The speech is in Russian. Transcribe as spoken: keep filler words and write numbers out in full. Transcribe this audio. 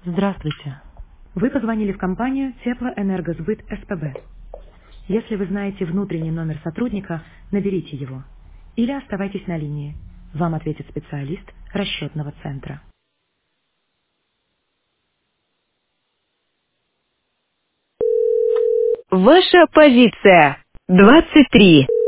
Здравствуйте. Вы позвонили в компанию Теплоэнергосбыт СПБ. Если вы знаете внутренний номер сотрудника, наберите его. Или оставайтесь на линии. Вам ответит специалист расчетного центра. Ваша позиция. двадцать три.